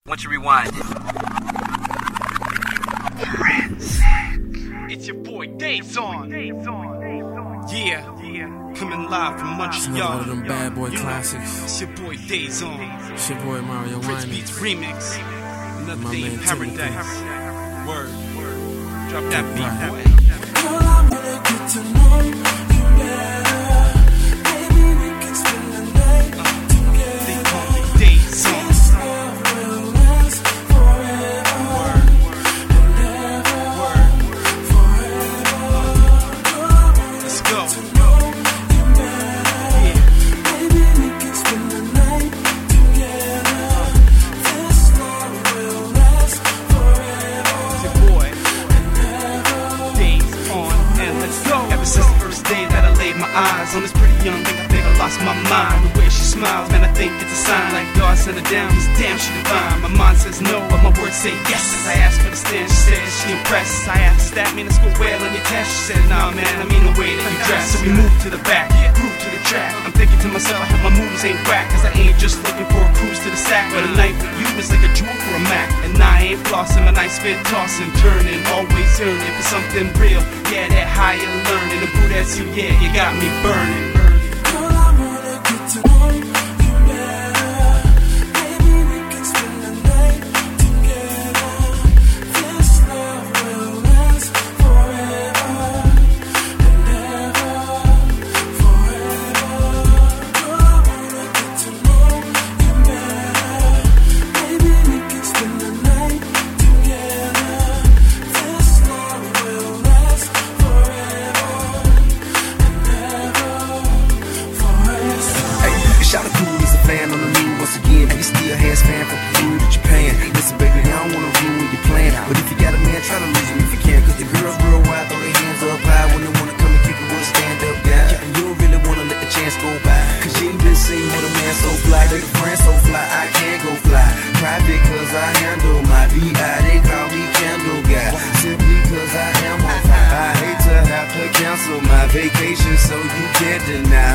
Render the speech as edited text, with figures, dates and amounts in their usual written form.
Once you rewind it. It's your boy Dazon. Yeah, coming live from Montreal. One of them bad boy classics. It's your boy Dazon. It's your boy Mario Prince Winans. Beats remix. Another My day in man paradise. Word. Drop that beat, boy. Girl, I wanna get to know you better. Maybe we can spend the night together. They call me Dazon. This love will last forever and ever. Forever. Girl, I wanna Let's go. get to know you better. Maybe we can spend the night together. This love will last forever. It's your boy Dazon. And let's go. Ever since the first day that I laid my eyes on this pretty young thing, I think I lost my mind. The way she smiles, man, I think it's a sign. Like God sent her down, this damn she divine. My mind says no, but my words say yes. As I asked for the stand, she said she impressed. I asked, does that mean I score well on your test? She said, nah, man, I mean the way that you dress. So we moved to the back, groove to the track. I'm thinking to myself, I hope my moves ain't whack, cause I ain't just looking for a cruise to the sack. But a night with you is like a jewel for a Mac. And I ain't flossing, my nights spent tossing, turning, always yearning for something real. Yeah, that higher learning, the boo that's you, yeah, you got me burning. Girl, I wanna get to know you better. Maybe we can spend the night together. This love will last forever and ever. Forever. Girl, I wanna get to know you better. Maybe we can spend the night together. This love will last forever and ever. Hey, shout out cool, he's a fan on the news once again. Hey, you still has fan from Peru to Japan. Listen, baby, I don't wanna ruin your plan, but if you got a man, try to lose him if you can. Cause the girls worldwide throw their hands up high when they wanna come and kick it with a stand-up guy. And you don't really wanna let the chance go by, cause you ain't been seen with a man so fly. They friend so fly, I can't go fly. Private cause I handle my B.I. They call me Candle Guy, simply cause I am on fire. I hate to have to cancel my vacation, so you can't deny